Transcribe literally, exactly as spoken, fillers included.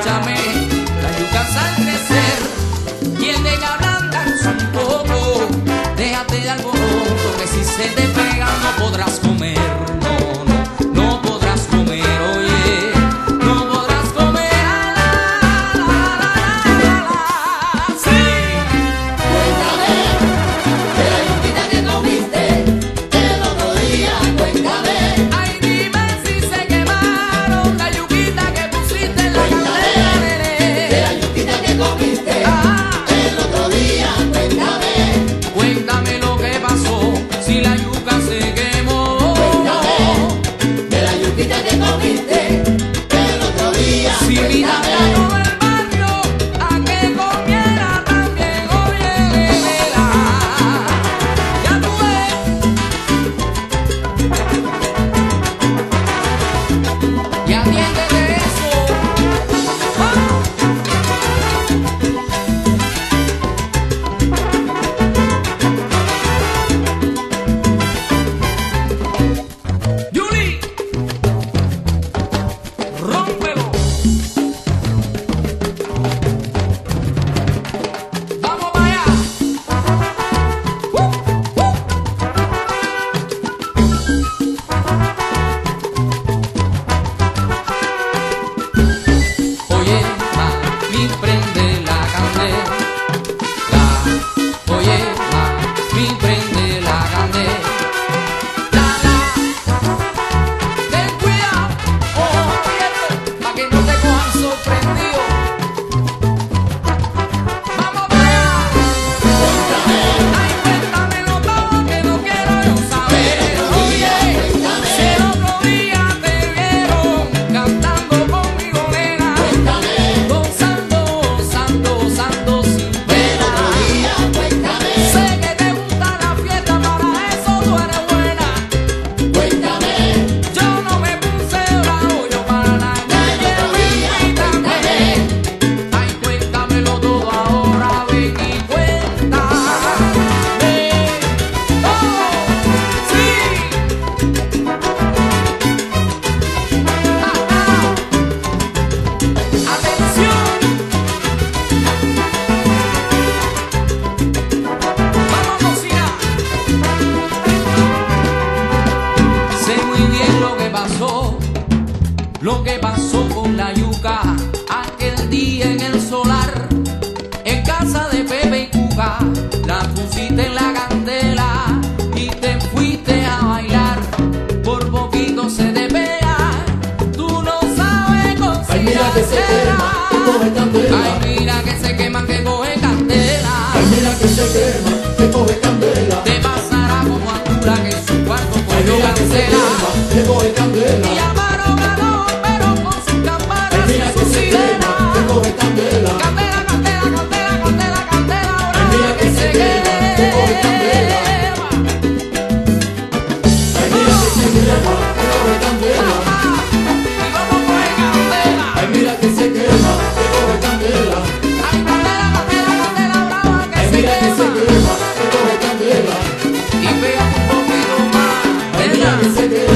escúchame, la yuca al crecer tiende a ablandarse un poco. Déjate de alboroto que si se te pega no podrás comer. No, no, no podrás comer, oye, no podrás comer. La, la, la, la, la, la. Sí. Cuéntame de la yuquita que comiste el otro día, cuéntame. Ay, dime si se quemaron la yuquita que pusiste en la candela, nene. De la yuquita que comiste Ah. el otro día, cuéntame. Cuéntame lo que pasó, si la yuca se quemó. Cuéntame de la yuquita que comiste el otro día, Si cuéntame. invitaste a todo el barrio a que comiera también, oye, vela. Ya tú ves. Y atiéndete eso. ¡Ah! Yuli, rómpelo. Vamos para allá. Uh, uh. Oye, mami, prende la candela. Oye, mami, prende la candela. La, la. Ten cuidado, ojo abierto, pa' que no te cojan sorprendido. Vamos para allá. Ay, cuéntamelo todo que no quiero yo saber. Oye, si el otro día te vieron cantando conmigo, nena, gozando, gozando, gozando sin pena. Cuéntame, Sé que te gusta la fiesta, para eso tú eres buena. cuéntame, Yo no me puse bravo, yo para la calle me invítame. Ay, cuéntamelo todo ahora, ven y cuéntame. Oh, sí. Ah, ah. Atención. Vamos a cocinar. Sé muy bien lo que pasó, lo que pasó con la yuca aquel día en el solar, en casa de Pepe y Cuca. La pusiste en la candela y te fuiste a bailar. Por poquito se te pega, tú no sabes ay mira que se quema, que coge candela. Ay, mira que se quema, que coge candela. Ay mira que se quema, que coge candela. Te pasará como a Tula que en su cuarto Ay cogió mira que se cancela. quema, que coge candela. Y llamaron a los pero con sus Ay campanas mira y que sus se quema, que sirenas. coge candela. Candela, candela, candela, candela, candela. Ahora Ay mira que se quema, que coge candela. quema. Ay mira que se quema, que coge candela. Ajá. Y vamos por el candela. Ay mira que se quema, que coge candela. Ay, candela, candela, candela brava que Ay se mira que se quema. quema, que coge candela. Y pega un poquito más. Ay mira que se quema.